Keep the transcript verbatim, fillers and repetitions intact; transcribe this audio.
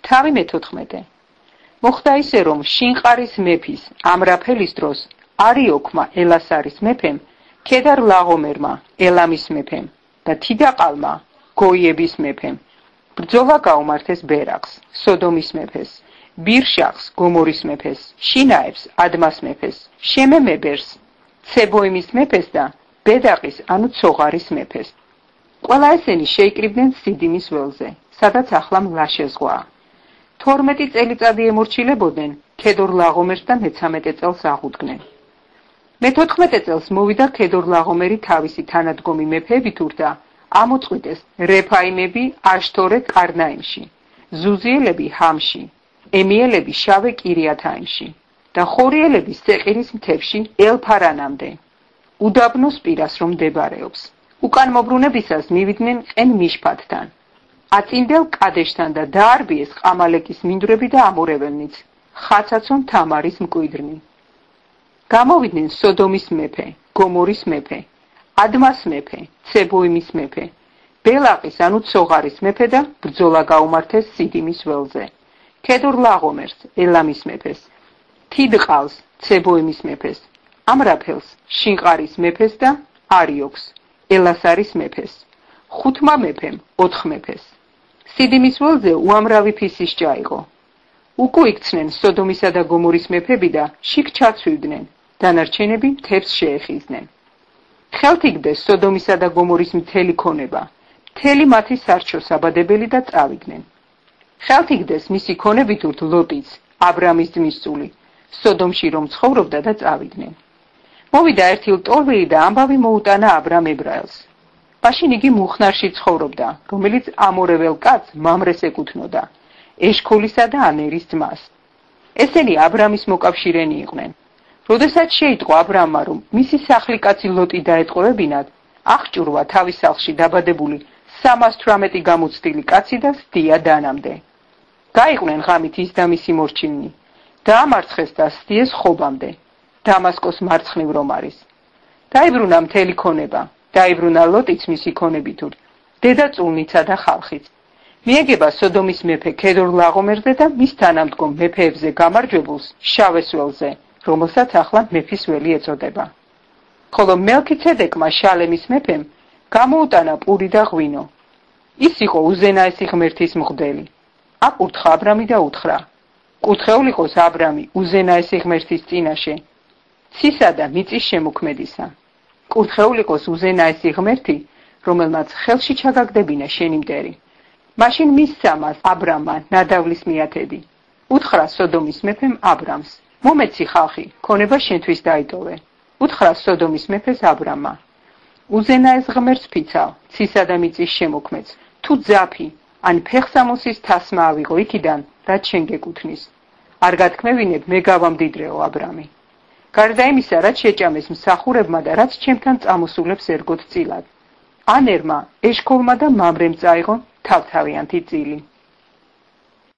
თავი მეთოთხმეტე. მოხდა ისე, რომ შინყარის მეფის ამრაფელის დროს არიოქმა ელასარის მეფემ, ქედარ ლაღომერმა ელამის მეფემ და თიდაყალმა გოიების მეფემ ბრძოლა გაუმართეს ბერაკს, სოდომის მეფეს, ბირშახს, გომორის მეფეს, შინაებს, ადმას მეფეს, შემემებერს, ცებოიმის მეფეს და ბედაყის, ანუ ცოღარის მეფეს. ყველა ესენი შეიკრიბნენ სიდიმის ველზე, სადაც ახლა მლაშე ზღვაა. თორმეტი წელიწადი ემორჩილებოდნენ, ქედორ ლაღომერს და მეცამეტე წელს აღუდგნენ. მეთოთხმეტე წელს მოვიდა ქედორ ლაღომერი თავისი თანადგომი მეფეებით ურდა, ამოწყვიტეს რეფაიმები აშთორე კარნაიმში, ზუზიელები ჰამში, ემიელები შავე კირიათაიმში და ხორიელები სეყირის მთებში ელფარანამდე, უდაბნოს პირას რომ მდებარეობს. უკან მობრუნებისას მივიდნენ ყენ მიშფათთან, აწინდელ კადეშთან და დაარბიეს ყამალეკის მინდვრები და ამორეველნიც, ხაცაცონ თამარის მკვიდრნი. გამოვიდნენ სოდომის მეფე, გომორის მეფე, ადმას მეფე, ცებოიმის მეფე, ბელაყის ანუ ცოღარის მეფე და ბრძოლა გაუმართეს სიდიმის ველზე. ქედორ ლაღომერს, ელამის მეფეს, თიდყალს, ცებოიმის მეფეს, ამრაფელს, შინყარის მეფეს და არიოქს, ელასარის მეფეს, ხუთმა მეფემ, ოთხ მეფეს. სიდიმის ველზე უამრავი ფისის ჭაიღო. უკუ იქცნენ სოდომისა და გომორის მეფები და შიგ ჩაცვივდნენ, დანარჩენები მთებს შეეხიზნენ. ხელთ იგდეს სოდომისა და გომორის მთელი ქონება, მთელი მათი სარჩო-საბადებელი და წავიდნენ. ხელთ იგდეს მისი ქონებით ურთ ლოტიც, აბრამის ძმისწული, სოდომში რომ ცხოვრობდა და წავიდნენ. მოვიდა ერთი ლტოლვილი და ამბავი მოუტანა აბრამ ებრაელს. მაშინ იგი მუხნარში ცხოვრობდა, რომელიც ამორეվել კაცს მამრეს ეკუთვნოდა, ეშქოლისა და ანერის ძმას. ესენი აბრამის მოკავშირენი იყვნენ. როდესაც შეიტყო აბრამმა, რომ მისი სახლი კაცი ლოტი დაეტყოვებინათ, აღჭურვა თავის სახლში დაბადებული სამას თვრამეტი გამოცდილი კაცი და სდია დანამდე. გაიყვნენ ღამით ის და მისი მორჩილნი, დაამარცხეს და სდიეს ხობამდე, დამასკოს მარცხნივ რომ არის. დაიბრუნა მთელი ქონება, დაიბრუნა ლოტიც მისი ქონებით ურთ, დედაწულნიცა და ხალხიც. მიეგება სოდომის მეფე ქედორ ლაღომერზე და მის თანამდგომ მეფეებზე გამარჯვებულს შავეს ველზე, რომელსაც ახლა მეფის ველი ეწოდება. ხოლო მელქიცედეკმა შალემის მეფემ გამოუტანა პური და ღვინო. ის იყო უზენაესი ღმერთის მღვდელი. აკურთხა აბრამი და უთხრა: კურთხეულ იყოს აბრამი უზენაესი ღმერთის წინაშე, ცისა და მიწის შემოქმედისა. კურთხეულ იყოს უზენაესი ღმერთი, რომელმაც ხელში ჩაგაგდებინა შენი მტერი. მაშინ მისცა მას აბრამმა ნადავლის მიათედი. უთხრა სოდომის მეფემ აბრამს: მომეცი ხალხი, ქონება შენთვის დაიტოვე. უთხრა სოდომის მეფეს აბრამმა: უზენაეს ღმერთს ფიცავ, ცისა და მიწის შემოქმედს, თუ ძაფი ან ფეხსამოსის თასმა ავიღო იქიდან, რაც შენ გეკუთვნის. არ გათქმევინებ, მე გავამდიდრეო აბრამი. გარდა იმისა, რაც შეჭამეს მსახურებმა და რაც ჩემთან წამოსულებს ერგოთ წილად. ანერმა, ეშქოლმა და მამრემ წაიღო თავთავიანთი წილი.